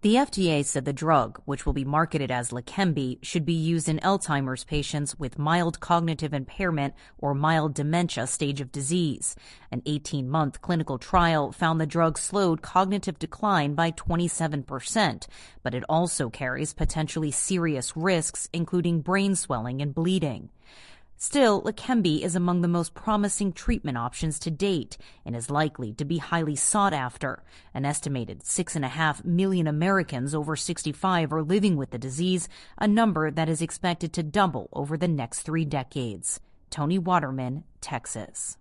The FDA said the drug, which will be marketed as Leqembi, should be used in Alzheimer's patients with mild cognitive impairment or mild dementia stage of disease. An 18-month clinical trial found the drug slowed cognitive decline by 27%, but it also carries potentially serious risks, including brain swelling and bleeding. Still, Leqembi is among the most promising treatment options to date and is likely to be highly sought after. An estimated 6.5 million Americans over 65 are living with the disease, a number that is expected to double over the next 3 decades. Tony Waterman, Texas.